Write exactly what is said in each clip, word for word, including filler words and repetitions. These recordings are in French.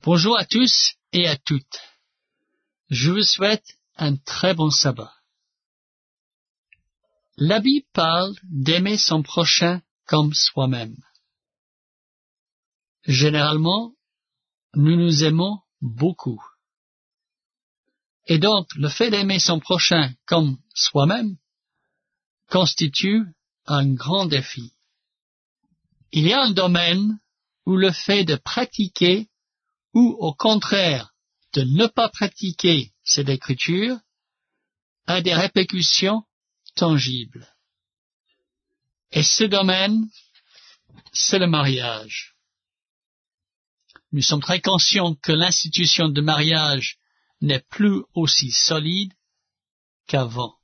Bonjour à tous et à toutes. Je vous souhaite un très bon sabbat. La Bible parle d'aimer son prochain comme soi-même. Généralement, nous nous aimons beaucoup. Et donc, le fait d'aimer son prochain comme soi-même constitue un grand défi. Il y a un domaine où le fait de pratiquer ou au contraire de ne pas pratiquer cette écriture a des répercussions tangibles. Et ce domaine, c'est le mariage. Nous sommes très conscients que l'institution de mariage n'est plus aussi solide qu'avant.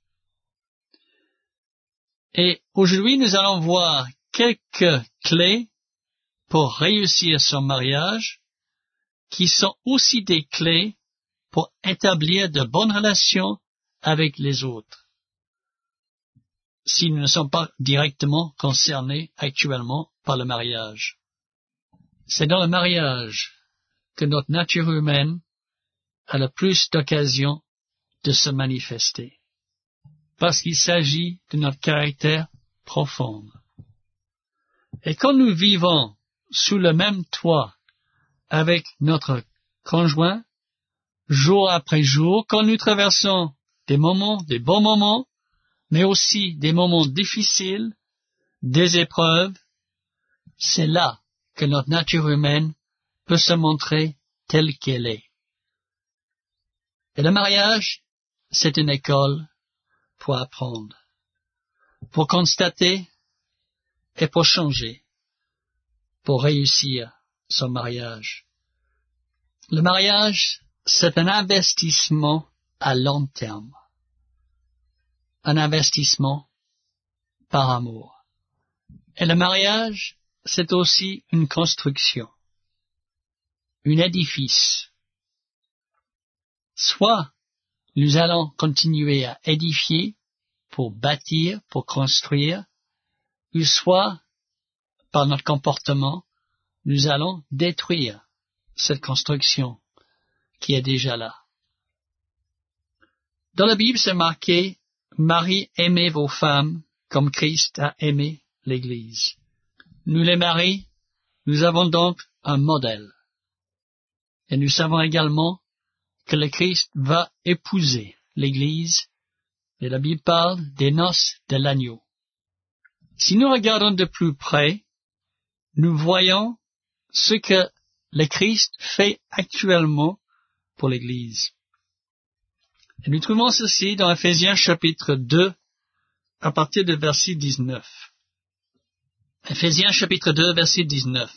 Et aujourd'hui, nous allons voir quelques clés pour réussir son mariage qui sont aussi des clés pour établir de bonnes relations avec les autres, si nous ne sommes pas directement concernés actuellement par le mariage. C'est dans le mariage que notre nature humaine a le plus d'occasions de se manifester, parce qu'il s'agit de notre caractère profond. Et quand nous vivons sous le même toit avec notre conjoint, jour après jour, quand nous traversons des moments, des bons moments, mais aussi des moments difficiles, des épreuves, c'est là que notre nature humaine peut se montrer telle qu'elle est. Et le mariage, c'est une école pour apprendre, pour constater et pour changer, pour réussir son mariage. Le mariage, c'est un investissement à long terme, un investissement par amour. Et le mariage, c'est aussi une construction, un édifice. Soit nous allons continuer à édifier pour bâtir, pour construire, ou soit, par notre comportement, nous allons détruire cette construction qui est déjà là. Dans la Bible, c'est marqué « Marie, aimez vos femmes comme Christ a aimé l'Église ». Nous les maris, nous avons donc un modèle. Et nous savons également que le Christ va épouser l'Église, et la Bible parle des noces de l'agneau. Si nous regardons de plus près, nous voyons ce que le Christ fait actuellement pour l'Église. Et nous trouvons ceci dans Ephésiens chapitre deux, à partir de verset dix-neuf. Ephésiens chapitre deux, verset dix-neuf.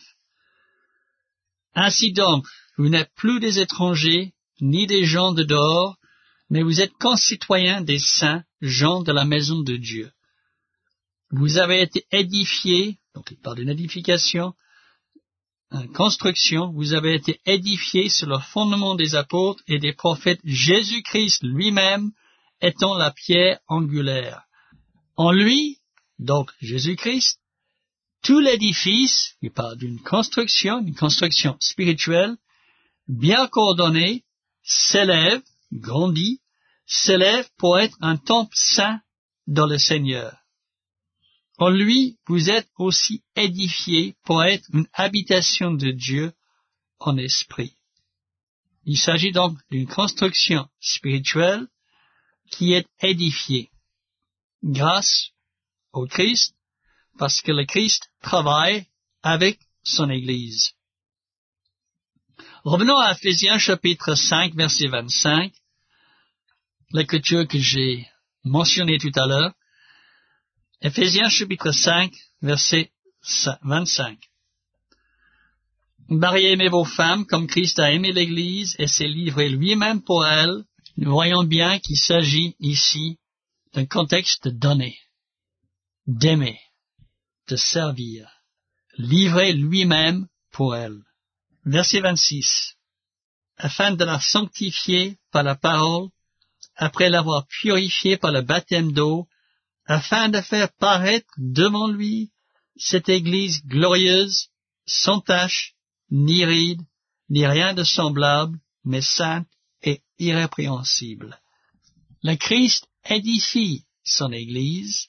Ainsi donc, vous n'êtes plus des étrangers, ni des gens de dehors, mais vous êtes concitoyens des saints, gens de la maison de Dieu. Vous avez été édifiés, donc il parle d'une édification, une construction, vous avez été édifiés sur le fondement des apôtres et des prophètes, Jésus-Christ lui-même étant la pierre angulaire. En lui, donc Jésus-Christ, tout l'édifice, il parle d'une construction, une construction spirituelle, bien coordonnée, s'élève, grandit, s'élève pour être un temple saint dans le Seigneur. En lui, vous êtes aussi édifiés pour être une habitation de Dieu en esprit. Il s'agit donc d'une construction spirituelle qui est édifiée grâce au Christ, parce que le Christ travaille avec son Église. Revenons à Ephésiens chapitre cinq, verset vingt-cinq, l'écriture que j'ai mentionnée tout à l'heure. Ephésiens chapitre cinq, verset vingt-cinq. Mariez, aimez vos femmes comme Christ a aimé l'Église et s'est livré lui-même pour elle. Nous voyons bien qu'il s'agit ici d'un contexte donné, d'aimer, de servir, livrer lui-même pour elle. Verset vingt-six. Afin de la sanctifier par la parole, après l'avoir purifiée par le baptême d'eau, afin de faire paraître devant lui cette Église glorieuse, sans tache, ni ride, ni rien de semblable, mais sainte et irrépréhensible. Le Christ édifie son Église,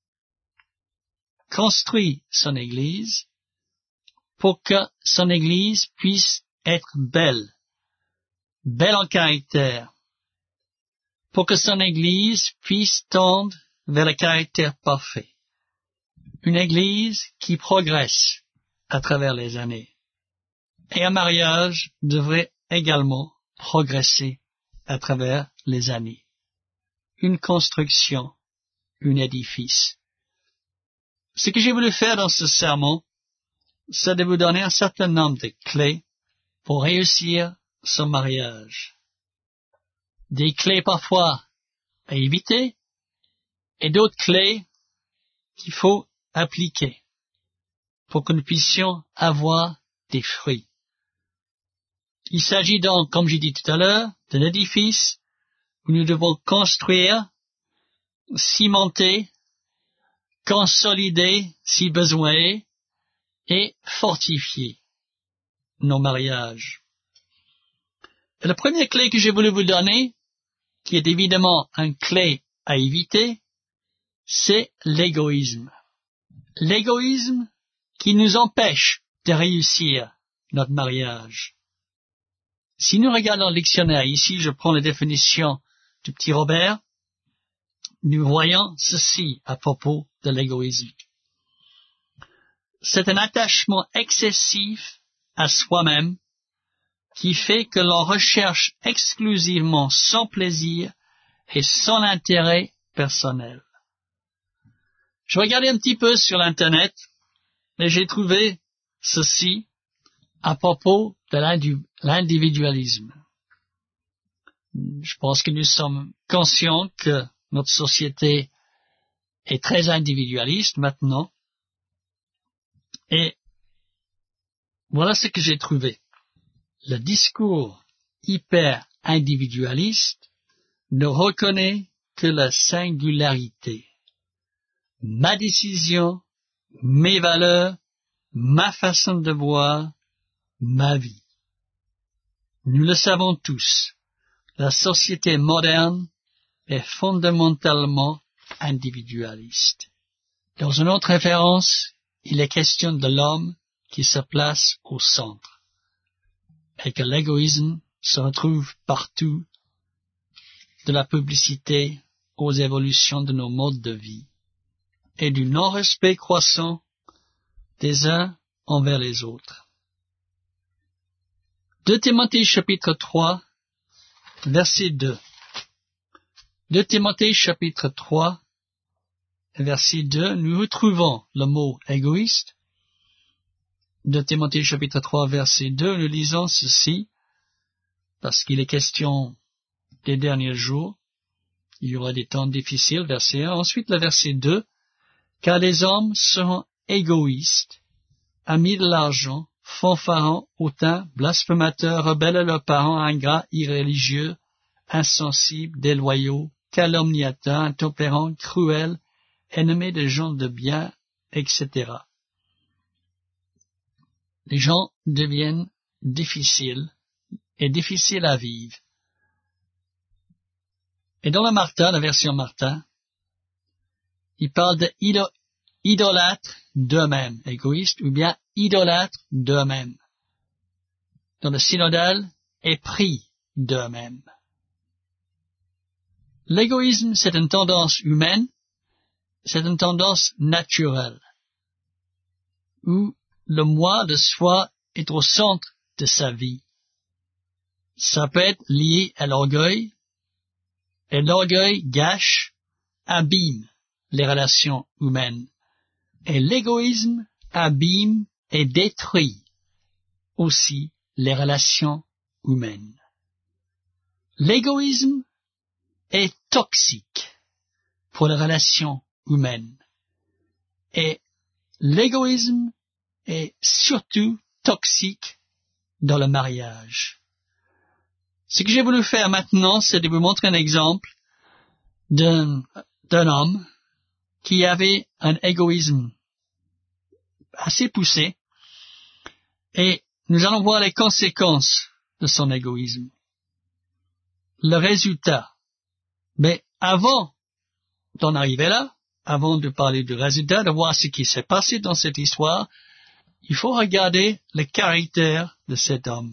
construit son Église, pour que son Église puisse être belle, belle en caractère, pour que son Église puisse tendre vers le caractère parfait. Une Église qui progresse à travers les années. Et un mariage devrait également progresser à travers les années. Une construction, un édifice. Ce que j'ai voulu faire dans ce sermon, c'est de vous donner un certain nombre de clés pour réussir son mariage. Des clés parfois à éviter et d'autres clés qu'il faut appliquer pour que nous puissions avoir des fruits. Il s'agit donc, comme j'ai dit tout à l'heure, d'un édifice où nous devons construire, cimenter, consolider si besoin est, et fortifier nos mariages. Et la première clé que j'ai voulu vous donner, qui est évidemment une clé à éviter, c'est l'égoïsme. L'égoïsme qui nous empêche de réussir notre mariage. Si nous regardons le dictionnaire, ici je prends la définition du petit Robert, nous voyons ceci à propos de l'égoïsme. C'est un attachement excessif à soi-même qui fait que l'on recherche exclusivement son plaisir et son intérêt personnel. Je regardais un petit peu sur l'Internet et j'ai trouvé ceci à propos de l'individualisme. Je pense que nous sommes conscients que notre société est très individualiste maintenant. Et voilà ce que j'ai trouvé. Le discours hyper individualiste ne reconnaît que la singularité. Ma décision, mes valeurs, ma façon de voir, ma vie. Nous le savons tous, la société moderne est fondamentalement individualiste. Dans une autre référence, il est question de l'homme qui se place au centre et que l'égoïsme se retrouve partout, de la publicité aux évolutions de nos modes de vie et du non-respect croissant des uns envers les autres. deux Timothée chapitre trois, verset deux. deux Timothée chapitre trois, verset deux, nous retrouvons le mot égoïste. deux Timothée chapitre trois, verset deux, nous lisons ceci, parce qu'il est question des derniers jours, il y aura des temps difficiles, verset un. Ensuite, le verset deux, car les hommes seront égoïstes, amis de l'argent, fanfarons, hautains, blasphémateurs, rebelles à leurs parents, ingrats, irréligieux, insensibles, déloyaux, calomniateurs, intempérants, cruels, ennemis des gens de bien, et cetera. Les gens deviennent difficiles et difficiles à vivre. Et dans la Martin, la version Martin, il parle de ido- idolâtres d'eux-mêmes, égoïstes, ou bien idolâtres d'eux-mêmes. Dans le synodal, épris d'eux-mêmes. L'égoïsme, c'est une tendance humaine, c'est une tendance naturelle, où le moi de soi est au centre de sa vie. Ça peut être lié à l'orgueil, et l'orgueil gâche, abîme les relations humaines. Et l'égoïsme abîme et détruit aussi les relations humaines. L'égoïsme est toxique pour les relations humaines. Et l'égoïsme est surtout toxique dans le mariage. Ce que j'ai voulu faire maintenant, c'est de vous montrer un exemple d'un, d'un homme qui avait un égoïsme assez poussé et nous allons voir les conséquences de son égoïsme. Le résultat. Mais avant d'en arriver là, avant de parler du résultat, de voir ce qui s'est passé dans cette histoire, il faut regarder le caractère de cet homme.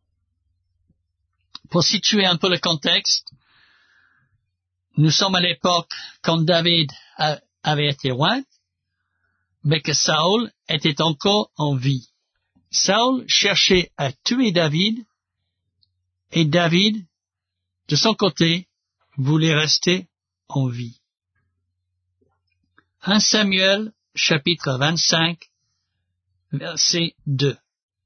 Pour situer un peu le contexte, nous sommes à l'époque quand David a, avait été roi, mais que Saül était encore en vie. Saül cherchait à tuer David, et David, de son côté, voulait rester en vie. premier Samuel, chapitre vingt-cinq, verset deux.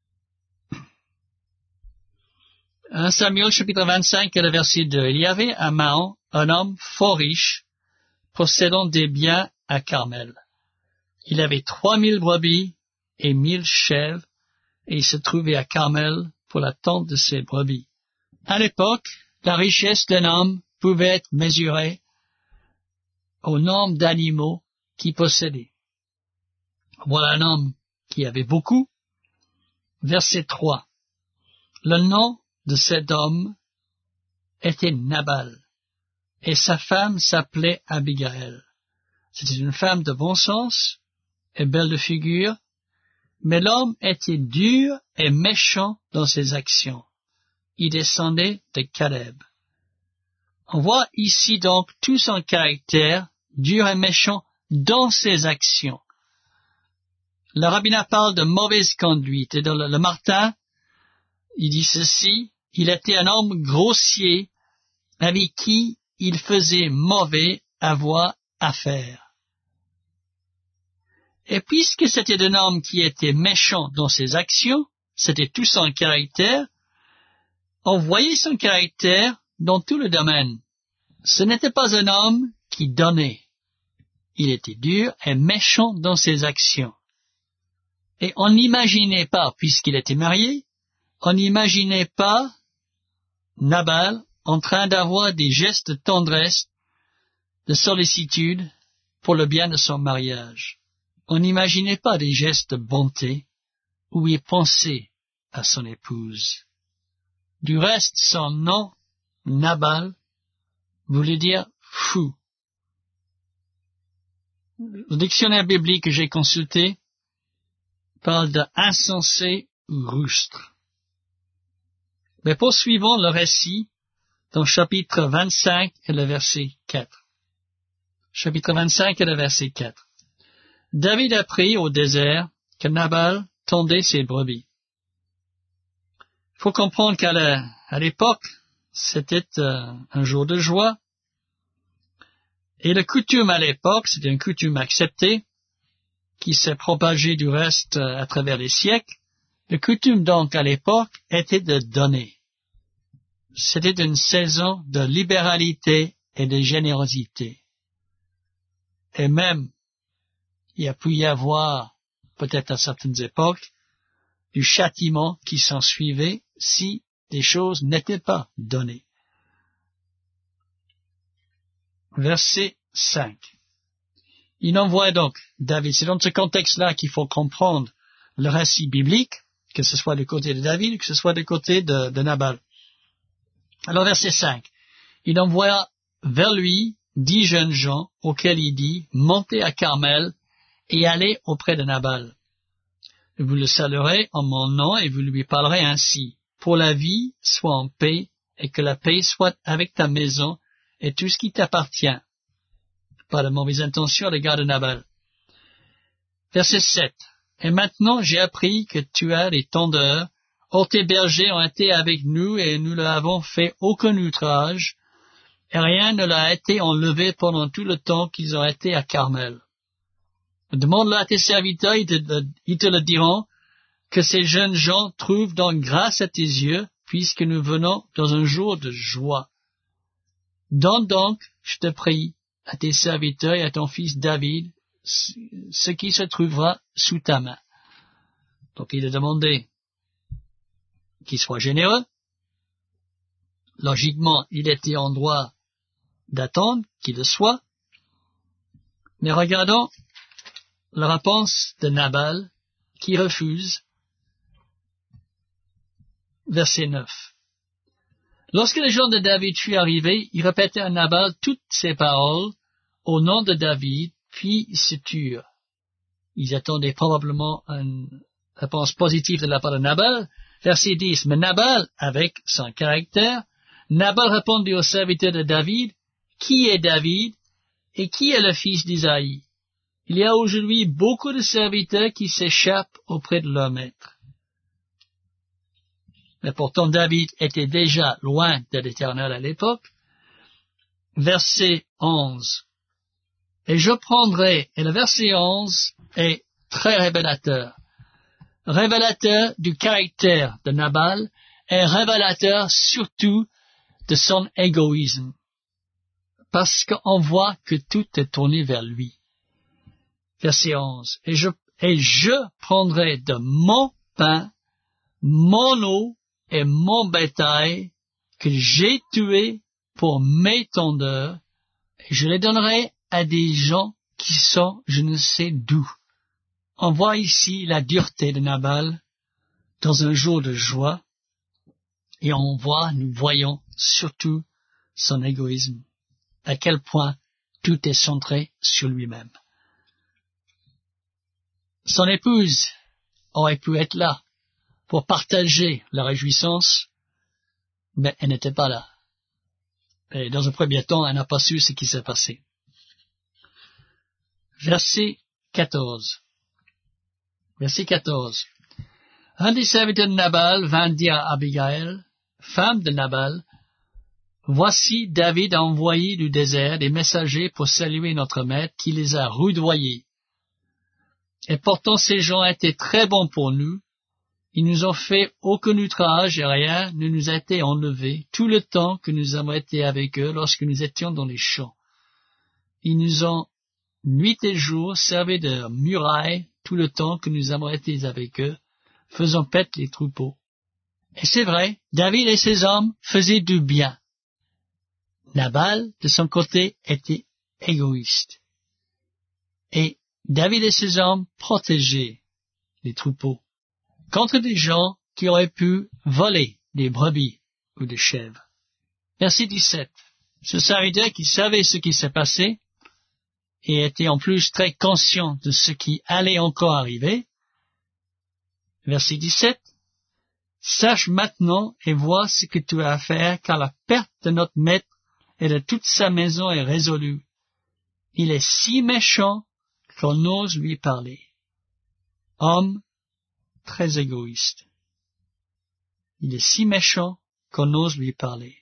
premier Samuel, chapitre vingt-cinq, et le verset deux. Il y avait à Maon un homme fort riche, possédant des biens à Carmel. Il avait trois mille brebis et mille chèvres, et il se trouvait à Carmel pour la tente de ses brebis. À l'époque, la richesse d'un homme pouvait être mesurée au nombre d'animaux qu'il possédait. Voilà un homme qui avait beaucoup. Verset trois. Le nom de cet homme était Nabal, et sa femme s'appelait Abigail. C'était une femme de bon sens et belle de figure, mais l'homme était dur et méchant dans ses actions. Il descendait de Caleb. On voit ici donc tout son caractère, dur et méchant dans ses actions. Le rabbinat parle de mauvaise conduite, et dans le, le Martin, il dit ceci: il était un homme grossier avec qui il faisait mauvais avoir affaire. Et puisque c'était un homme qui était méchant dans ses actions, c'était tout son caractère, on voyait son caractère dans tout le domaine. Ce n'était pas un homme qui donnait. Il était dur et méchant dans ses actions. Et on n'imaginait pas, puisqu'il était marié, on n'imaginait pas Nabal en train d'avoir des gestes de tendresse, de sollicitude pour le bien de son mariage. On n'imaginait pas des gestes de bonté où il pensait à son épouse. Du reste, son nom, Nabal, voulait dire fou. Le dictionnaire biblique que j'ai consulté parle d'insensé ou rustre. Mais poursuivons le récit dans chapitre vingt-cinq et le verset quatre. Chapitre vingt-cinq et le verset quatre. David apprit au désert que Nabal tondait ses brebis. Il faut comprendre qu'à la, à l'époque, c'était euh, un jour de joie. Et la coutume à l'époque, c'était une coutume acceptée, qui s'est propagée du reste euh, à travers les siècles. La coutume donc à l'époque était de donner. C'était une saison de libéralité et de générosité. Et même, il y a pu y avoir, peut-être à certaines époques, du châtiment qui s'en suivait si des choses n'étaient pas données. Verset cinq. Il envoie donc David. C'est dans ce contexte-là qu'il faut comprendre le récit biblique, que ce soit du côté de David, que ce soit du côté de, de Nabal. Alors verset cinq. Il envoya vers lui dix jeunes gens auxquels il dit, montez à Carmel et allez auprès de Nabal. Vous le saluerez en mon nom et vous lui parlerez ainsi. Pour la vie, sois en paix, et que la paix soit avec ta maison et tout ce qui t'appartient. Pas de mauvaise intention à l'égard de Nabal. Verset sept. Et maintenant j'ai appris que tu as des tondeurs. Or tes bergers ont été avec nous et nous ne leur avons fait aucun outrage, et rien ne leur a été enlevé pendant tout le temps qu'ils ont été à Carmel. Demande-le à tes serviteurs, ils te, ils te le diront, que ces jeunes gens trouvent donc grâce à tes yeux, puisque nous venons dans un jour de joie. Donne donc, je te prie, à tes serviteurs et à ton fils David, ce qui se trouvera sous ta main. Donc il a demandé qu'il soit généreux. Logiquement, il était en droit d'attendre qu'il le soit. Mais regardons la réponse de Nabal, qui refuse. verset neuf. Lorsque les gens de David furent arrivés, ils répétaient à Nabal toutes ces paroles au nom de David, puis ils se turent. Ils attendaient probablement une réponse positive de la part de Nabal. Verset dix. Mais Nabal, avec son caractère, Nabal répondit aux serviteurs de David, « Qui est David et qui est le fils d'Isaïe? Il y a aujourd'hui beaucoup de serviteurs qui s'échappent auprès de leur maître. » Mais pourtant David était déjà loin de l'Éternel à l'époque. Verset onze. Et je prendrai, et le verset onze est très révélateur. Révélateur du caractère de Nabal et révélateur surtout de son égoïsme. Parce qu'on voit que tout est tourné vers lui. Verset onze. Et je, et je prendrai de mon pain, mon eau et mon bétail que j'ai tué pour mes tondeurs, et je les donnerai à des gens qui sont je ne sais d'où. On voit ici la dureté de Nabal dans un jour de joie, et on voit, nous voyons surtout son égoïsme, à quel point tout est centré sur lui-même. Son épouse aurait pu être là pour partager la réjouissance, mais elle n'était pas là. Et dans un premier temps, elle n'a pas su ce qui s'est passé. Verset quatorze. Verset quatorze. Un des serviteurs de Nabal vint dire à Abigail, femme de Nabal, « Voici David a envoyé du désert des messagers pour saluer notre maître qui les a rudoyés. Et pourtant ces gens étaient très bons pour nous. Ils nous ont fait aucun outrage et rien ne nous a été enlevé tout le temps que nous avons été avec eux lorsque nous étions dans les champs. Ils nous ont nuit et jour servi de muraille tout le temps que nous avons été avec eux, faisant paître les troupeaux. » Et c'est vrai, David et ses hommes faisaient du bien. Nabal, de son côté, était égoïste. Et David et ses hommes protégeaient les troupeaux contre des gens qui auraient pu voler des brebis ou des chèvres. Verset dix-sept. Ce serviteur qui savait ce qui s'est passé et était en plus très conscient de ce qui allait encore arriver. Verset dix-sept. Sache maintenant et vois ce que tu as à faire, car la perte de notre maître et de toute sa maison est résolue. Il est si méchant qu'on ose lui parler. Homme très égoïste. Il est si méchant qu'on ose lui parler.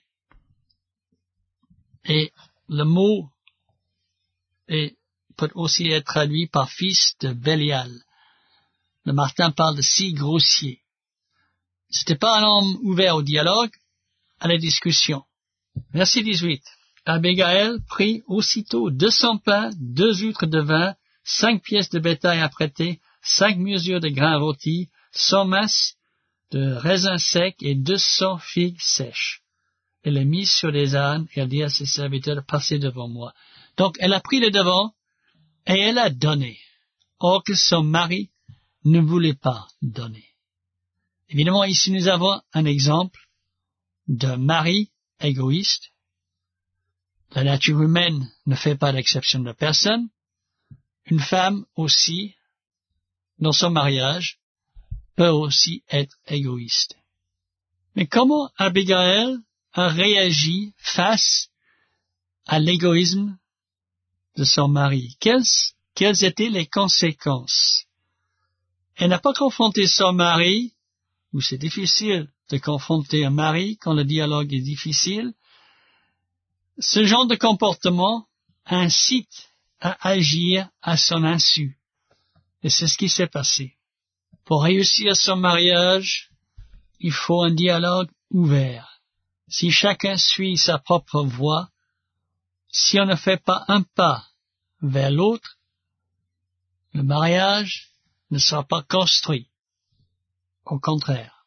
Et le mot est, peut aussi être traduit par fils de Bélial. Le Martin parle de si grossier. C'était pas un homme ouvert au dialogue, à la discussion. Verset dix-huit. Abigail prit aussitôt deux cents pains, deux outres de vin, cinq pièces de bétail à prêter, cinq mesures de grains rôtis, cent masses de raisins secs et deux cents figues sèches. Elle les mit sur les ânes et elle dit à ses serviteurs de passer devant moi. Donc elle a pris le devant et elle a donné, or que son mari ne voulait pas donner. Évidemment, ici nous avons un exemple d'un mari égoïste. La nature humaine ne fait pas d'exception de personne. Une femme aussi, dans son mariage, peut aussi être égoïste. Mais comment Abigail a réagi face à l'égoïsme de son mari? Quelles, quelles étaient les conséquences? Elle n'a pas confronté son mari, où c'est difficile de confronter un mari quand le dialogue est difficile. Ce genre de comportement incite à agir à son insu. Et c'est ce qui s'est passé. Pour réussir son mariage, il faut un dialogue ouvert. Si chacun suit sa propre voie, si on ne fait pas un pas vers l'autre, le mariage ne sera pas construit. Au contraire,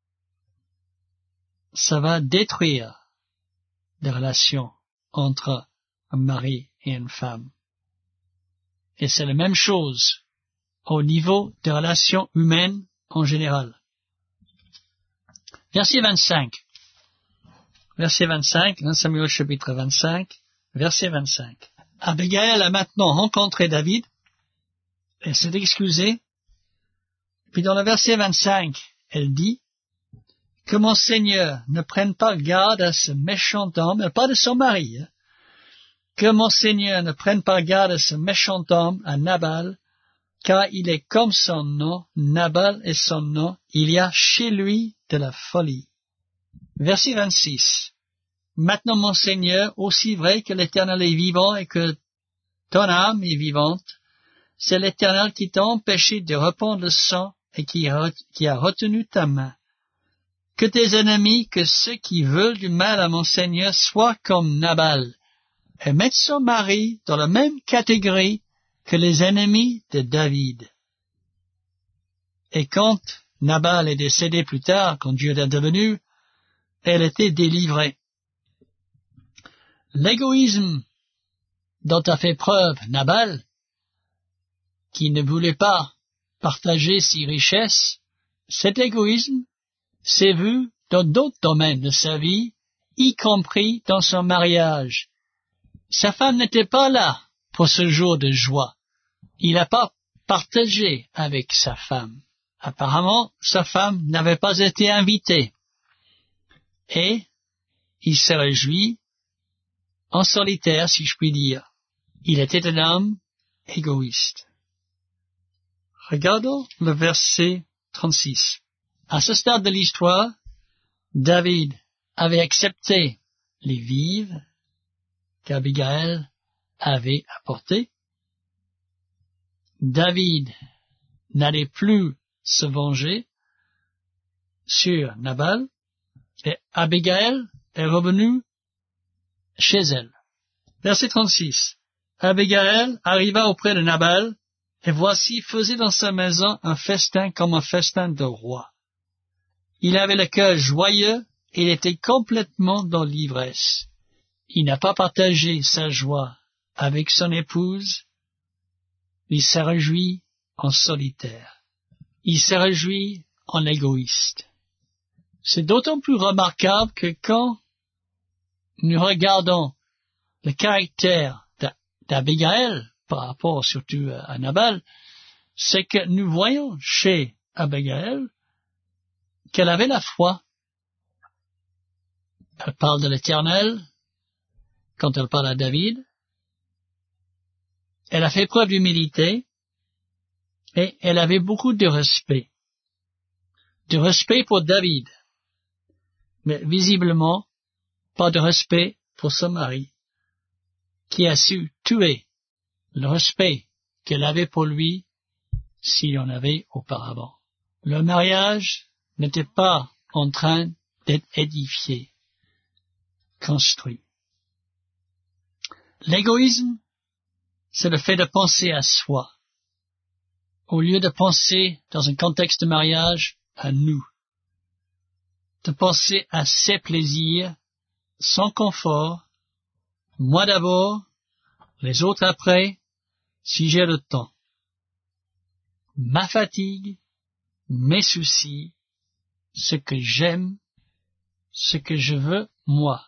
ça va détruire des relations entre un mari et une femme. Et c'est la même chose au niveau des relations humaines en général. Verset vingt-cinq. Verset vingt-cinq, dans Samuel chapitre vingt-cinq, verset vingt-cinq. Abigail a maintenant rencontré David, elle s'est excusée, puis dans le verset vingt-cinq, elle dit, que mon Seigneur ne prenne pas garde à ce méchant homme, pas de son mari, hein, que mon Seigneur ne prenne pas garde à ce méchant homme, à Nabal, car il est comme son nom, Nabal est son nom, il y a chez lui de la folie. Verset vingt-six. Maintenant, mon Seigneur, aussi vrai que l'Éternel est vivant et que ton âme est vivante, c'est l'Éternel qui t'a empêché de répandre le sang et qui a, qui a retenu ta main. Que tes ennemis, que ceux qui veulent du mal à mon Seigneur soient comme Nabal, et mettent son mari dans la même catégorie que les ennemis de David. Et quand Nabal est décédé plus tard, quand Dieu est intervenu, elle était délivrée. L'égoïsme dont a fait preuve Nabal, qui ne voulait pas partager ses richesses, cet égoïsme s'est vu dans d'autres domaines de sa vie, y compris dans son mariage. Sa femme n'était pas là pour ce jour de joie. Il n'a pas partagé avec sa femme. Apparemment, sa femme n'avait pas été invitée. Et il se réjouit en solitaire, si je puis dire. Il était un homme égoïste. Regardons le verset trente-six. À ce stade de l'histoire, David avait accepté les vives qu'Abigail avait apportées. David n'allait plus se venger sur Nabal et Abigail est revenue chez elle. Verset trente-six. Abigail arriva auprès de Nabal et voici faisait dans sa maison un festin comme un festin de roi. Il avait le cœur joyeux et il était complètement dans l'ivresse. Il n'a pas partagé sa joie avec son épouse. Il se réjouit en solitaire. Il se réjouit en égoïste. C'est d'autant plus remarquable que quand nous regardons le caractère d'Abigail par rapport surtout à Nabal, c'est que nous voyons chez Abigail qu'elle avait la foi. Elle parle de l'Éternel quand elle parle à David. Elle a fait preuve d'humilité et elle avait beaucoup de respect. De respect pour David, mais visiblement pas de respect pour son mari, qui a su tuer le respect qu'elle avait pour lui s'il en avait auparavant. Le mariage n'était pas en train d'être édifié, construit. L'égoïsme, c'est le fait de penser à soi, au lieu de penser dans un contexte de mariage à nous, de penser à ses plaisirs, son confort, moi d'abord, les autres après, si j'ai le temps. Ma fatigue, mes soucis, ce que j'aime, ce que je veux, moi.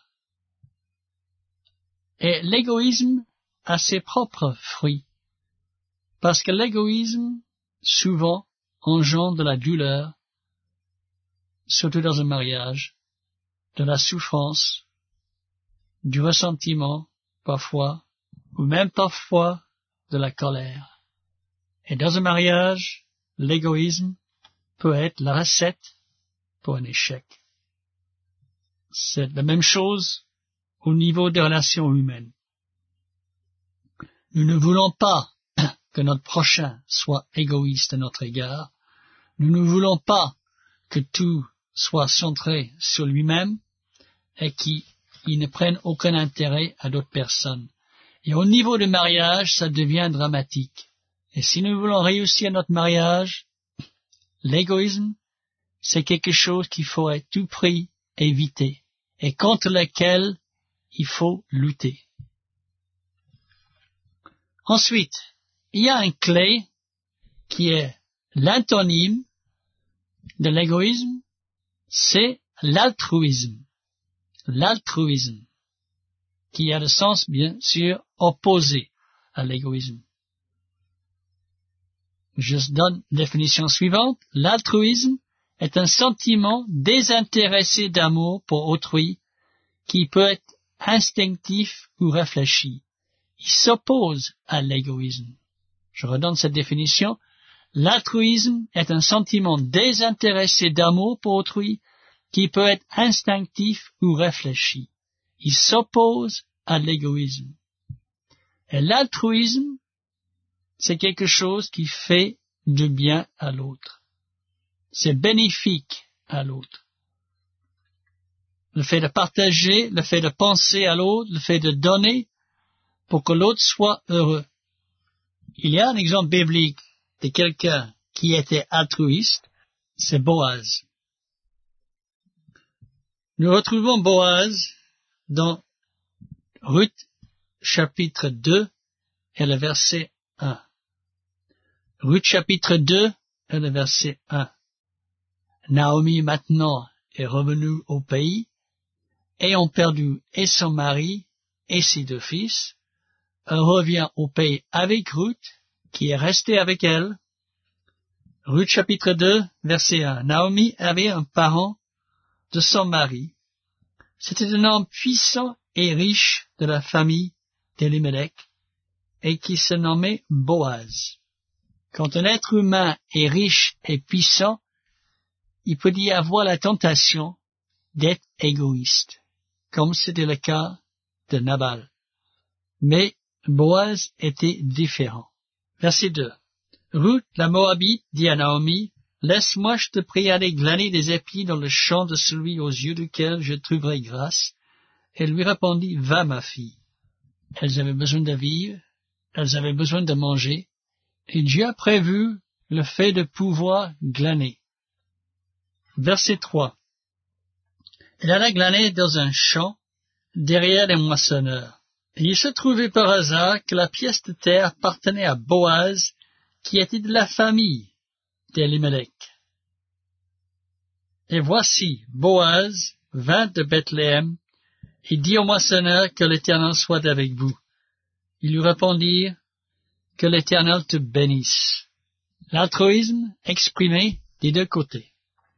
Et l'égoïsme a ses propres fruits, parce que l'égoïsme, souvent, engendre de la douleur, surtout dans un mariage, de la souffrance, du ressentiment, parfois, ou même parfois de la colère. Et dans un mariage, l'égoïsme peut être la recette pour un échec. C'est la même chose au niveau des relations humaines. Nous ne voulons pas que notre prochain soit égoïste à notre égard. Nous ne voulons pas que tout soit centré sur lui-même et qu'il ne prenne aucun intérêt à d'autres personnes. Et au niveau du mariage, ça devient dramatique. Et si nous voulons réussir notre mariage, l'égoïsme, c'est quelque chose qu'il faut à tout prix éviter et contre lequel il faut lutter. Ensuite, il y a une clé qui est l'antonyme de l'égoïsme, c'est l'altruisme. L'altruisme, qui a le sens, bien sûr, opposé à l'égoïsme. Je donne la définition suivante. L'altruisme est un sentiment désintéressé d'amour pour autrui qui peut être instinctif ou réfléchi. Il s'oppose à l'égoïsme. Je redonne cette définition. L'altruisme est un sentiment désintéressé d'amour pour autrui qui peut être instinctif ou réfléchi. Il s'oppose à l'égoïsme. Et l'altruisme, c'est quelque chose qui fait du bien à l'autre. C'est bénéfique à l'autre. Le fait de partager, le fait de penser à l'autre, le fait de donner pour que l'autre soit heureux. Il y a un exemple biblique de quelqu'un qui était altruiste, c'est Boaz. Nous retrouvons Boaz dans Ruth chapitre deux et le verset un. Ruth chapitre deux et le verset un. Naomi maintenant est revenue au pays, ayant perdu et son mari et ses deux fils. Elle revient au pays avec Ruth, qui est restée avec elle. Ruth chapitre deux, verset un. Naomi avait un parent de son mari. C'était un homme puissant et riche de la famille d'Elimelech et qui se nommait Boaz. Quand un être humain est riche et puissant, il peut y avoir la tentation d'être égoïste, comme c'était le cas de Nabal. Mais Boaz était différent. Verset deux. Ruth, la Moabite, dit à Naomi, « Laisse-moi, je te prie, aller glaner des épis dans le champ de celui aux yeux duquel je trouverai grâce. » Elle lui répondit, « Va, ma fille. » Elles avaient besoin de vivre, elles avaient besoin de manger, et Dieu a prévu le fait de pouvoir glaner. Verset trois. Elle alla glaner dans un champ, derrière les moissonneurs. Et il se trouvait par hasard que la pièce de terre appartenait à Boaz, qui était de la famille d'Elimelech. Et voici, Boaz vint de Bethléem et dit au moissonneur que l'Éternel soit avec vous. Ils lui répondirent, que l'Éternel te bénisse. L'altruisme exprimé des deux côtés.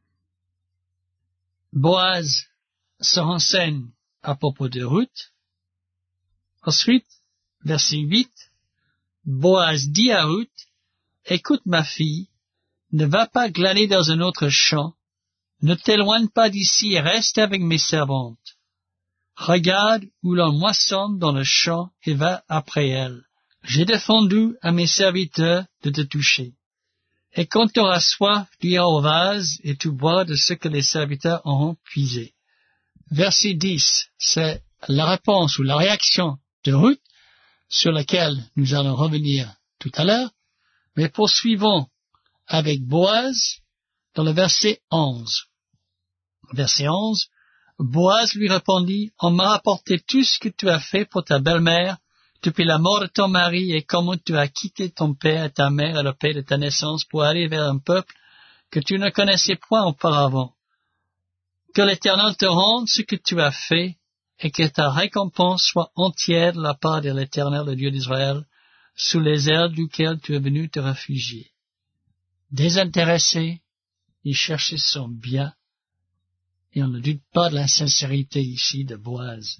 Boaz se renseigne à propos de Ruth. Ensuite, verset huit, Boaz dit à Ruth, « Écoute ma fille, ne va pas glaner dans un autre champ, ne t'éloigne pas d'ici et reste avec mes servantes. Regarde où l'on moissonne dans le champ et va après elle. J'ai défendu à mes serviteurs de te toucher. Et quand tu auras soif, tu iras au vase et tu bois de ce que les serviteurs auront puisé. » Verset dix, c'est la réponse ou la réaction de Ruth, sur laquelle nous allons revenir tout à l'heure, mais poursuivons avec Boaz dans le verset onze. Verset onze, Boaz lui répondit, « On m'a rapporté tout ce que tu as fait pour ta belle-mère depuis la mort de ton mari et comment tu as quitté ton père et ta mère et le pays de ta naissance pour aller vers un peuple que tu ne connaissais point auparavant. Que l'Éternel te rende ce que tu as fait et que ta récompense soit entière de la part de l'Éternel, le Dieu d'Israël, sous les ailes duquel tu es venu te réfugier. » Désintéressé, il cherchait son bien, et on ne doute pas de la sincérité ici de Boaz.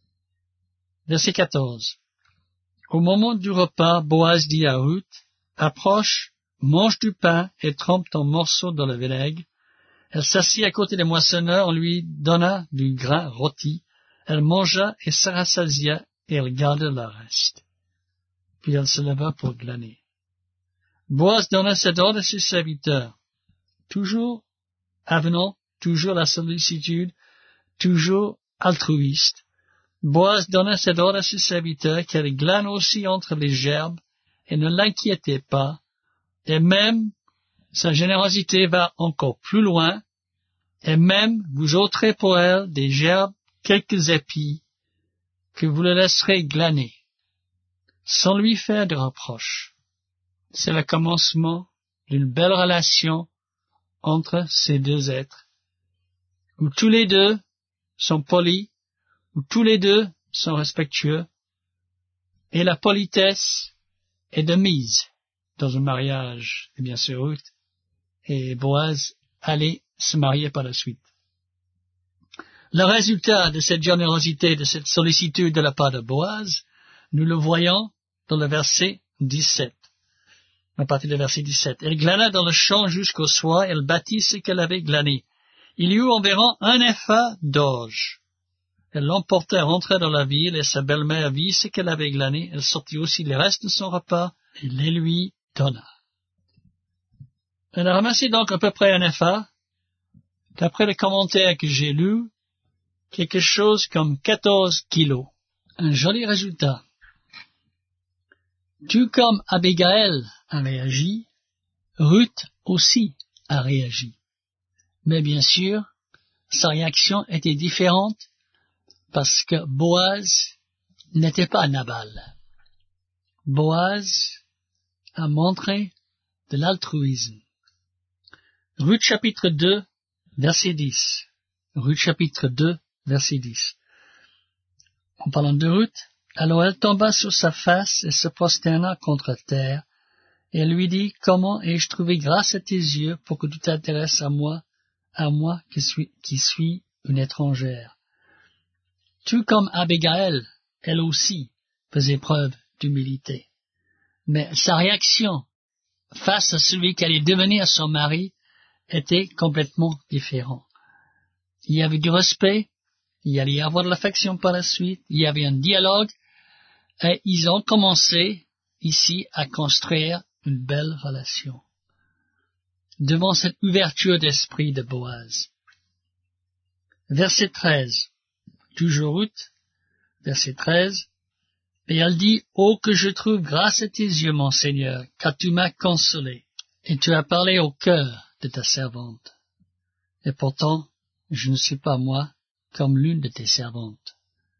Verset quatorze. Au moment du repas, Boaz dit à Ruth, « Approche, mange du pain et trempe ton morceau dans le vinaigre. » Elle s'assit à côté des moissonneurs, on lui donna du grain rôti. Elle mangea et se rassasia, et elle garda le reste. Puis elle se leva pour glaner. Boaz donna cet ordre à ses serviteurs. Toujours avenant, toujours la sollicitude, toujours altruiste. Boaz donna cet ordre à ses serviteurs qu'elle glane aussi entre les gerbes et ne l'inquiétez pas. Et même, sa générosité va encore plus loin, et même vous ôterez pour elle des gerbes quelques épis que vous le laisserez glaner, sans lui faire de reproches. C'est le commencement d'une belle relation entre ces deux êtres. où tous les deux sont polis, où tous les deux sont respectueux, et la politesse est de mise dans un mariage. Et bien sûr, Ruth et Boaz allaient se marier par la suite. Le résultat de cette générosité, de cette sollicitude de la part de Boaz, nous le voyons dans le verset dix-sept. À partir du verset dix-sept. Elle glana dans le champ jusqu'au soir, elle bâtit ce qu'elle avait glané. Il y eut environ un épha d'orge. Elle l'emporta, rentra dans la ville, et sa belle-mère vit ce qu'elle avait glané. Elle sortit aussi les restes de son repas, et les lui donna. Elle a ramassé donc à peu près un épha. D'après le commentaire que j'ai lu, quelque chose comme quatorze kilos. Un joli résultat. Tout comme Abigail a réagi, Ruth aussi a réagi. Mais bien sûr, sa réaction était différente parce que Boaz n'était pas Nabal. Boaz a montré de l'altruisme. Ruth chapitre deux, verset dix. Ruth chapitre deux, verset dix. En parlant de Ruth, alors elle tomba sur sa face et se prosterna contre terre, et elle lui dit, comment ai-je trouvé grâce à tes yeux pour que tu t'intéresses à moi, à moi qui suis, qui suis une étrangère. Tout comme Abigail, elle aussi faisait preuve d'humilité. Mais sa réaction face à celui qu'elle est devenue à son mari était complètement différente. Il y avait du respect, il y allait y avoir de l'affection par la suite, il y avait un dialogue, et ils ont commencé ici à construire une belle relation. Devant cette ouverture d'esprit de Boaz. Verset treize. Toujours Ruth, verset treize. Et elle dit, ô que je trouve grâce à tes yeux, mon Seigneur, car tu m'as consolé, et tu as parlé au cœur de ta servante. Et pourtant, je ne suis pas moi comme l'une de tes servantes.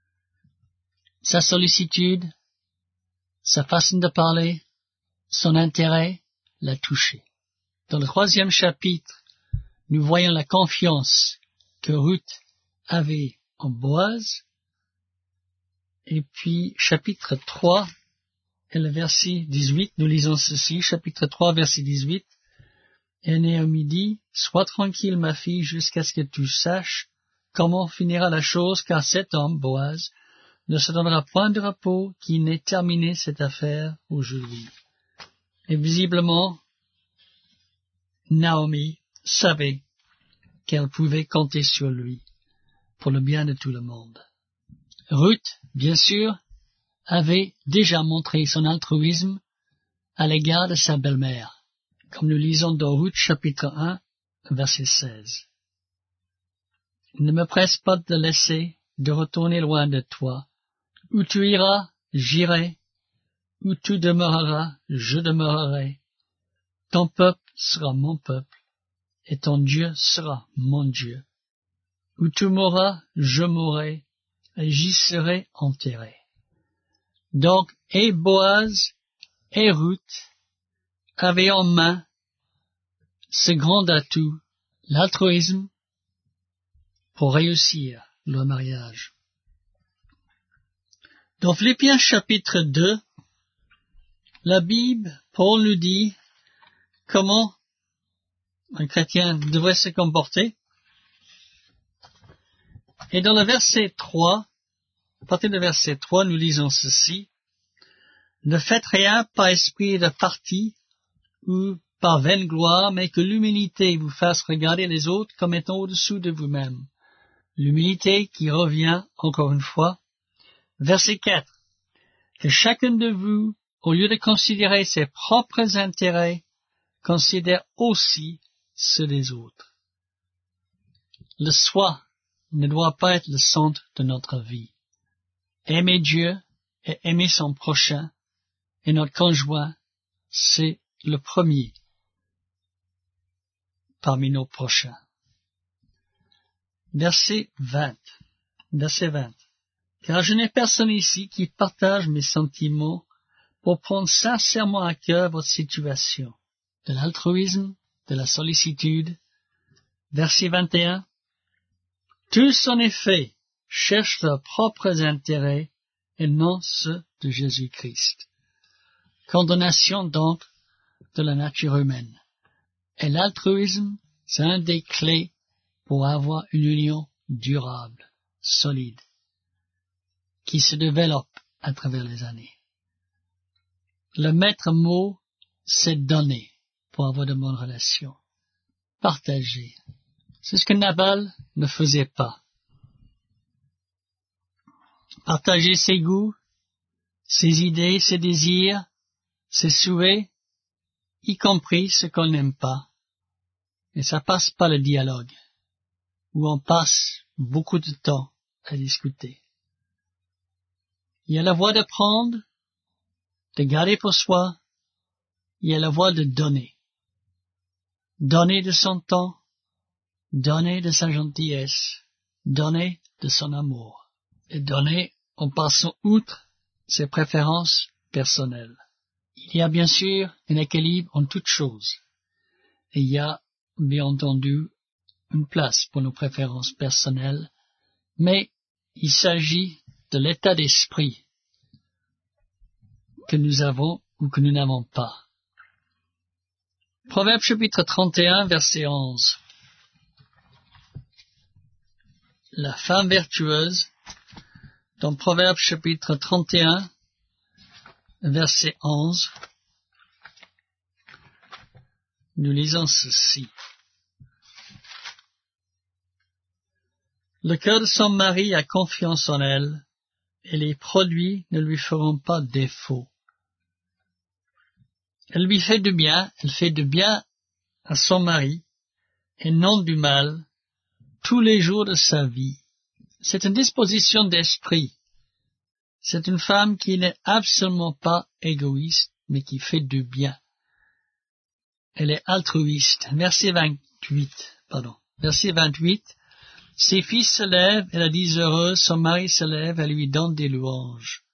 Sa sollicitude, sa façon de parler, son intérêt l'a touché. Dans le troisième chapitre, nous voyons la confiance que Ruth avait en Boaz. Et puis, chapitre trois, et le verset dix-huit, nous lisons ceci, chapitre trois, verset dix-huit. Et Naomi dit, sois tranquille, ma fille, jusqu'à ce que tu saches comment finira la chose, car cet homme, Boaz, ne se donnera point de repos qui n'ait terminé cette affaire aujourd'hui. Et visiblement, Naomi savait qu'elle pouvait compter sur lui pour le bien de tout le monde. Ruth, bien sûr, avait déjà montré son altruisme à l'égard de sa belle-mère, comme nous lisons dans Ruth chapitre un, verset seize. Ne me presse pas de laisser, de retourner loin de toi. Où tu iras, j'irai. Où tu demeureras, je demeurerai. Ton peuple sera mon peuple, et ton Dieu sera mon Dieu. Où tu mourras, je mourrai, et j'y serai enterré. Donc, et Boaz et Ruth avaient en main ce grand atout, l'altruisme, pour réussir leur mariage. Dans Philippiens chapitre deux, la Bible, Paul nous dit comment un chrétien devrait se comporter. Et dans le verset trois, à partir du verset trois, nous lisons ceci. Ne faites rien par esprit de parti ou par vaine gloire, mais que l'humilité vous fasse regarder les autres comme étant au-dessous de vous-même. L'humilité qui revient, encore une fois. Verset quatre. Que chacun de vous, au lieu de considérer ses propres intérêts, considère aussi ceux des autres. Le soi ne doit pas être le centre de notre vie. Aimer Dieu et aimer son prochain et notre conjoint, c'est le premier parmi nos prochains. Verset vingt. Verset vingt. Car je n'ai personne ici qui partage mes sentiments pour prendre sincèrement à cœur votre situation. De l'altruisme, de la sollicitude. Verset vingt et un. Tous, en effet, cherchent leurs propres intérêts et non ceux de Jésus-Christ. Condamnation donc de la nature humaine. Et l'altruisme, c'est un des clés pour avoir une union durable, solide, qui se développe à travers les années. Le maître mot, c'est donner pour avoir de bonnes relations. Partager. C'est ce que Nabal ne faisait pas. Partager ses goûts, ses idées, ses désirs, ses souhaits, y compris ce qu'on n'aime pas. Et ça passe par le dialogue, où on passe beaucoup de temps à discuter. Il y a la voie de prendre, de garder pour soi, il y a la voie de donner. Donner de son temps, donner de sa gentillesse, donner de son amour, et donner en passant outre ses préférences personnelles. Il y a bien sûr un équilibre en toutes choses, et il y a bien entendu une place pour nos préférences personnelles, mais il s'agit de l'état d'esprit que nous avons ou que nous n'avons pas. Proverbe chapitre trente et un, verset onze. La femme vertueuse, dans Proverbe chapitre trente et un, verset onze, nous lisons ceci. Le cœur de son mari a confiance en elle, et les produits ne lui feront pas défaut. Elle lui fait du bien, elle fait du bien à son mari, et non du mal, tous les jours de sa vie. C'est une disposition d'esprit. C'est une femme qui n'est absolument pas égoïste, mais qui fait du bien. Elle est altruiste. Verset vingt-huit, pardon. Verset vingt-huit. Ses fils se lèvent, elle la dit heureuse, son mari se lève, elle lui donne des louanges.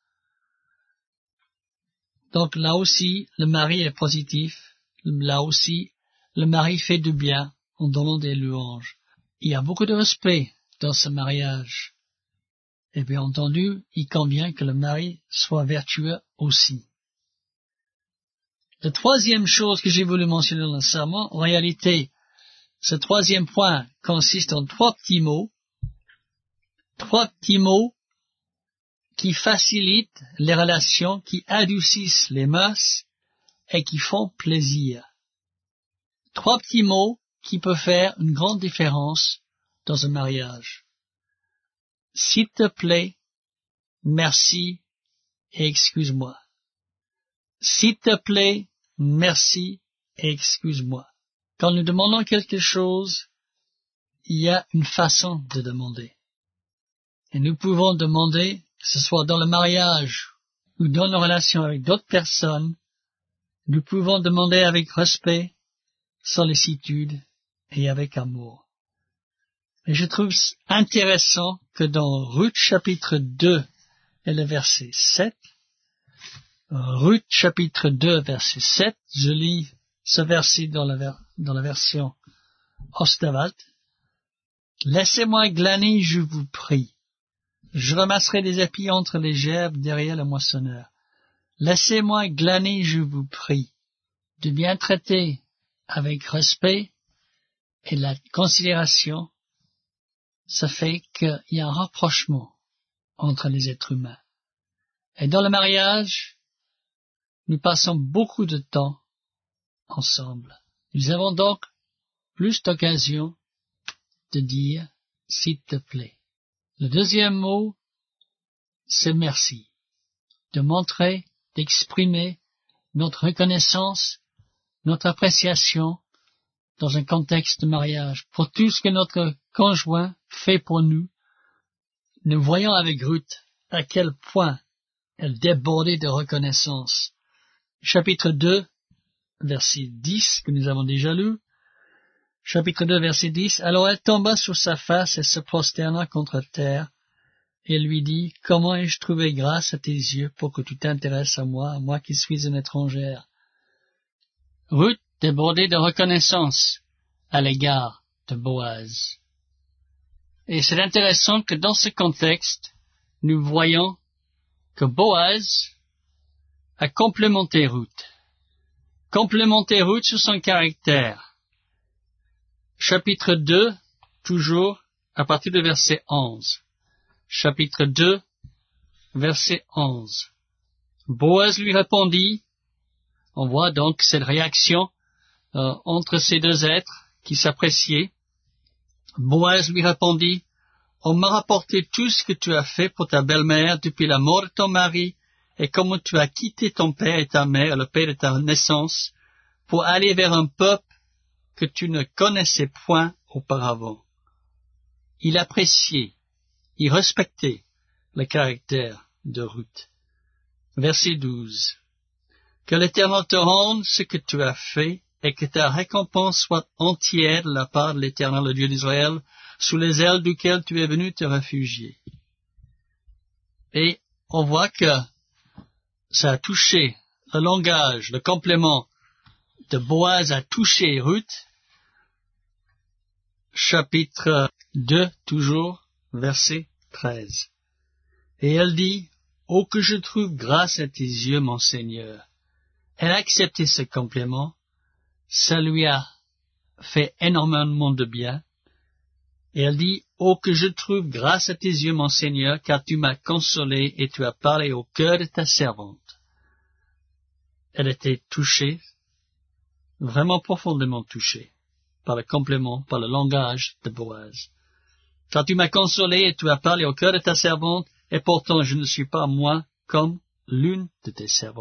Donc là aussi, le mari est positif. Là aussi, le mari fait du bien en donnant des louanges. Il y a beaucoup de respect dans ce mariage. Et bien entendu, il convient que le mari soit vertueux aussi. La troisième chose que j'ai voulu mentionner dans le sermon, en réalité, ce troisième point consiste en trois petits mots, trois petits mots qui facilitent les relations, qui adoucissent les mœurs et qui font plaisir. Trois petits mots qui peuvent faire une grande différence dans un mariage. S'il te plaît, merci et excuse-moi. S'il te plaît, merci et excuse-moi. Quand nous demandons quelque chose, il y a une façon de demander. Et nous pouvons demander, que ce soit dans le mariage ou dans nos relations avec d'autres personnes, nous pouvons demander avec respect, sollicitude et avec amour. Et je trouve intéressant que dans Ruth chapitre deux et le verset sept, Ruth chapitre deux verset sept, je lis ce verset dans la, ver- dans la version Ostavalte. Laissez-moi glaner, je vous prie. Je ramasserai des épis entre les gerbes derrière le moissonneur. Laissez-moi glaner, je vous prie. De bien traiter avec respect et la considération, ça fait qu'il y a un rapprochement entre les êtres humains. Et dans le mariage, nous passons beaucoup de temps ensemble. Nous avons donc plus d'occasion de dire « s'il te plaît ». Le deuxième mot, c'est merci. De montrer, d'exprimer notre reconnaissance, notre appréciation dans un contexte de mariage pour tout ce que notre conjoint fait pour nous. Nous voyons avec Ruth à quel point elle débordait de reconnaissance. Chapitre deux, verset dix, que nous avons déjà lu. Chapitre deux, verset dix. Alors elle tomba sur sa face et se prosterna contre terre. Et elle lui dit, « Comment ai-je trouvé grâce à tes yeux pour que tu t'intéresses à moi, à moi qui suis une étrangère ?» Ruth débordait de reconnaissance à l'égard de Boaz. Et c'est intéressant que dans ce contexte, nous voyons que Boaz a complémenté Ruth. Complémenté Ruth sur son caractère. Chapitre deux, toujours à partir du verset onze. Chapitre deux, verset onze. Boaz lui répondit, on voit donc cette réaction euh, entre ces deux êtres qui s'appréciaient. Boaz lui répondit, on m'a rapporté tout ce que tu as fait pour ta belle-mère depuis la mort de ton mari et comment tu as quitté ton père et ta mère, le père de ta naissance, pour aller vers un peuple que tu ne connaissais point auparavant. Il appréciait, il respectait le caractère de Ruth. Verset douze. Que l'Éternel te rende ce que tu as fait et que ta récompense soit entière de la part de l'Éternel, le Dieu d'Israël, sous les ailes duquel tu es venu te réfugier. Et on voit que ça a touché le langage, le complément de Boaz a touché Ruth. Chapitre deux, toujours, verset treize. Et elle dit, « Oh, que je trouve grâce à tes yeux, mon Seigneur. » Elle a accepté ce complément. Ça lui a fait énormément de bien. Et elle dit, « Oh, que je trouve grâce à tes yeux, mon Seigneur, car tu m'as consolé et tu as parlé au cœur de ta servante. » Elle était touchée, vraiment profondément touchée, par le complément, par le langage de Boaz. « Car tu m'as consolé et tu as parlé au cœur de ta servante, et pourtant je ne suis pas moi comme l'une de tes servantes. »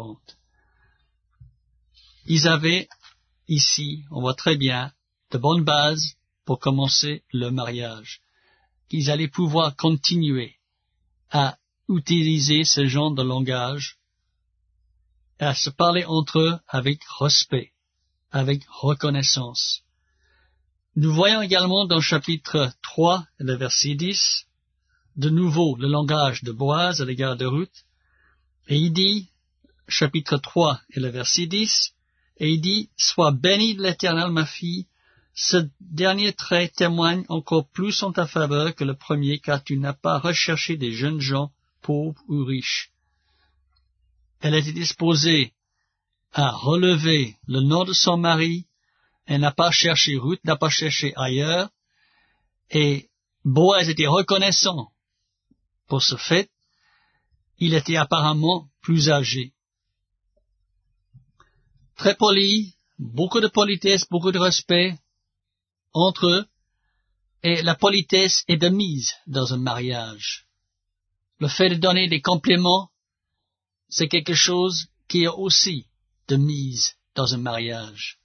Ils avaient ici, on voit très bien, de bonnes bases pour commencer le mariage. Ils allaient pouvoir continuer à utiliser ce genre de langage, à se parler entre eux avec respect, avec reconnaissance. Nous voyons également dans chapitre trois, le verset dix, de nouveau le langage de Boaz à l'égard de Ruth, et il dit, chapitre trois et le verset dix, et il dit, « Sois bénie de l'Éternel, ma fille, ce dernier trait témoigne encore plus en ta faveur que le premier, car tu n'as pas recherché des jeunes gens, pauvres ou riches. » Elle était disposée à relever le nom de son mari, elle n'a pas cherché Ruth, n'a pas cherché ailleurs, et Boaz était reconnaissant pour ce fait. Il était apparemment plus âgé. Très poli, beaucoup de politesse, beaucoup de respect entre eux, et la politesse est de mise dans un mariage. Le fait de donner des compliments, c'est quelque chose qui est aussi de mise dans un mariage.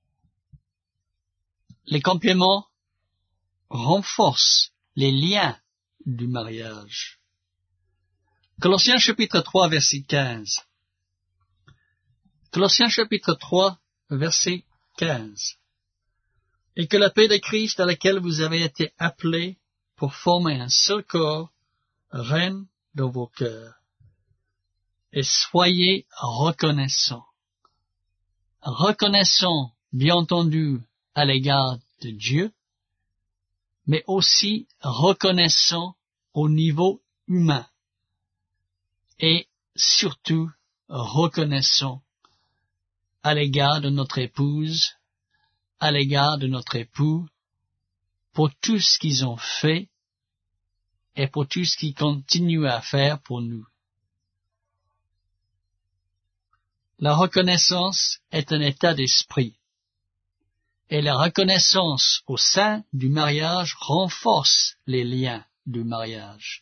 Les compliments renforcent les liens du mariage. Colossiens chapitre trois, verset quinze. Colossiens chapitre trois, verset quinze. Et que la paix de Christ à laquelle vous avez été appelés pour former un seul corps règne dans vos cœurs. Et soyez reconnaissants. Reconnaissants, bien entendu, à l'égard de Dieu, mais aussi reconnaissants au niveau humain. Et surtout reconnaissants à l'égard de notre épouse, à l'égard de notre époux, pour tout ce qu'ils ont fait et pour tout ce qu'ils continuent à faire pour nous. La reconnaissance est un état d'esprit, et la reconnaissance au sein du mariage renforce les liens du mariage.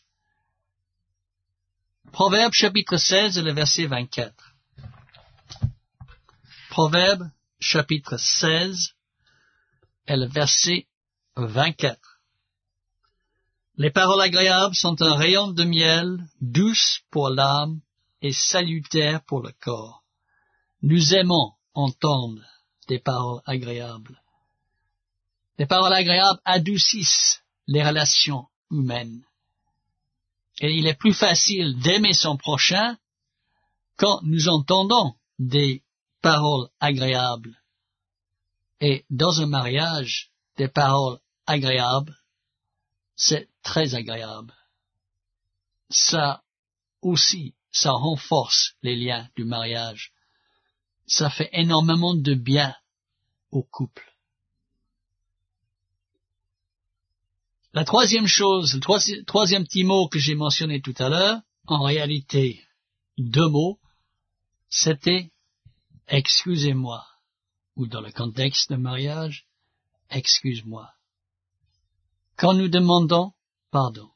Proverbe chapitre seize, le verset vingt-quatre. Proverbe chapitre seize, et le verset vingt-quatre. Les paroles agréables sont un rayon de miel, douces pour l'âme et salutaires pour le corps. Nous aimons entendre des paroles agréables. Les paroles agréables adoucissent les relations humaines. Et il est plus facile d'aimer son prochain quand nous entendons des paroles agréables. Et dans un mariage, des paroles agréables, c'est très agréable. Ça aussi, ça renforce les liens du mariage. Ça fait énormément de bien au couple. La troisième chose, le troisième, troisième petit mot que j'ai mentionné tout à l'heure, en réalité, deux mots, c'était « excusez-moi » ou dans le contexte de mariage, « excuse-moi ». Quand nous demandons pardon,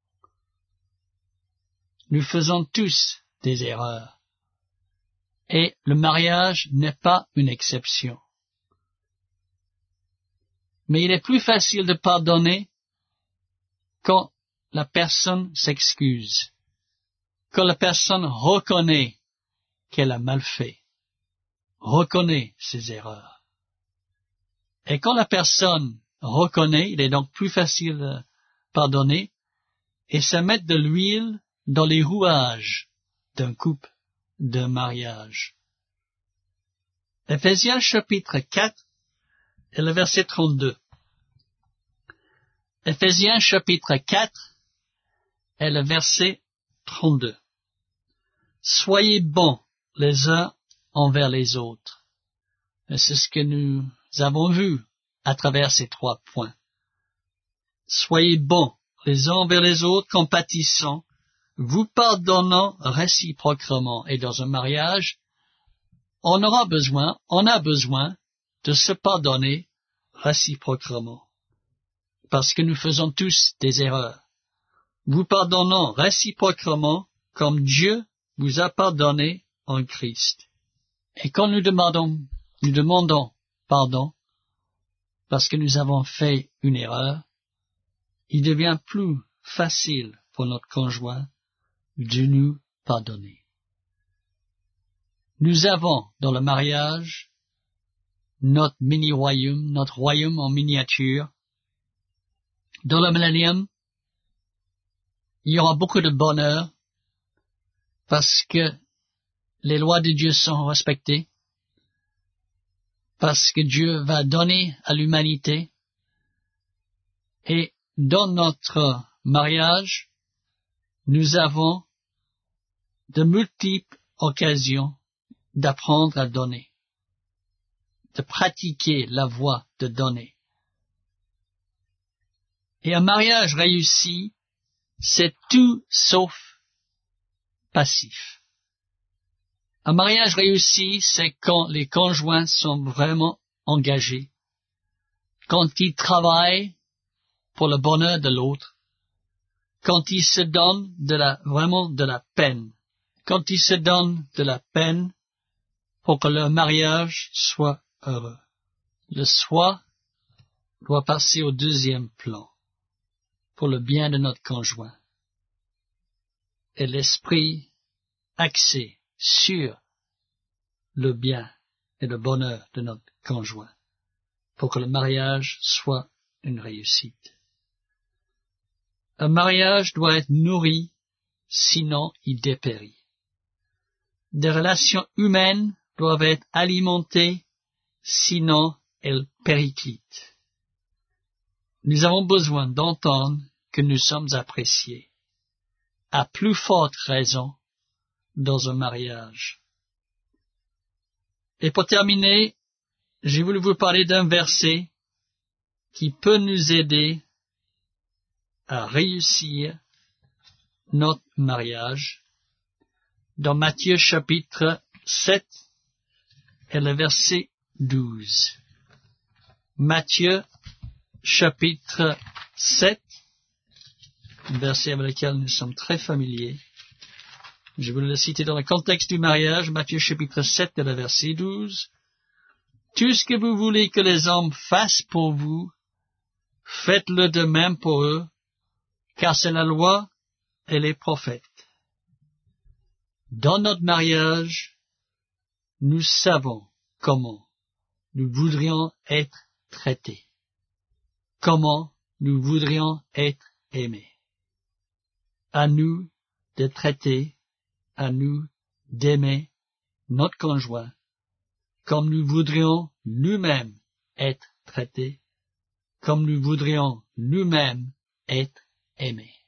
nous faisons tous des erreurs. Et le mariage n'est pas une exception. Mais il est plus facile de pardonner quand la personne s'excuse, quand la personne reconnaît qu'elle a mal fait, reconnaît ses erreurs. Et quand la personne reconnaît, il est donc plus facile de pardonner et ça met de l'huile dans les rouages d'un couple, d'un mariage. Éphésiens chapitre quatre et le verset trente-deux. Éphésiens chapitre quatre et le verset trente-deux. Soyez bons les uns envers les autres. Et c'est ce que nous avons vu à travers ces trois points. Soyez bons les uns envers les autres, compatissants, vous pardonnant réciproquement. Et dans un mariage, on aura besoin, on a besoin de se pardonner réciproquement. Parce que nous faisons tous des erreurs. Vous pardonnant réciproquement comme Dieu vous a pardonné en Christ. Et quand nous demandons, nous demandons pardon, parce que nous avons fait une erreur, il devient plus facile pour notre conjoint de nous pardonner. Nous avons dans le mariage notre mini-royaume, notre royaume en miniature. Dans le millénium, il y aura beaucoup de bonheur parce que les lois de Dieu sont respectées, parce que Dieu va donner à l'humanité. Et dans notre mariage, nous avons de multiples occasions d'apprendre à donner, de pratiquer la voie de donner. Et un mariage réussi, c'est tout sauf passif. Un mariage réussi, c'est quand les conjoints sont vraiment engagés, quand ils travaillent pour le bonheur de l'autre, quand ils se donnent de la, vraiment de la peine, quand ils se donnent de la peine pour que leur mariage soit heureux. Le soi doit passer au deuxième plan pour le bien de notre conjoint et l'esprit axé sur le bien et le bonheur de notre conjoint pour que le mariage soit une réussite. Un mariage doit être nourri, sinon il dépérit. Des relations humaines doivent être alimentées, sinon elles périclitent. Nous avons besoin d'entendre que nous sommes appréciés, à plus forte raison dans un mariage. Et pour terminer, j'ai voulu vous parler d'un verset qui peut nous aider à réussir notre mariage. Dans Matthieu chapitre sept et le verset douze. Matthieu chapitre sept, verset avec lequel nous sommes très familiers. Je vais le citer dans le contexte du mariage, Matthieu chapitre sept et le verset douze. Tout ce que vous voulez que les hommes fassent pour vous, faites-le de même pour eux, car c'est la loi et les prophètes. Dans notre mariage, nous savons comment nous voudrions être traités, comment nous voudrions être aimés. À nous de traiter, à nous d'aimer notre conjoint, comme nous voudrions nous-mêmes être traités, comme nous voudrions nous-mêmes être aimer.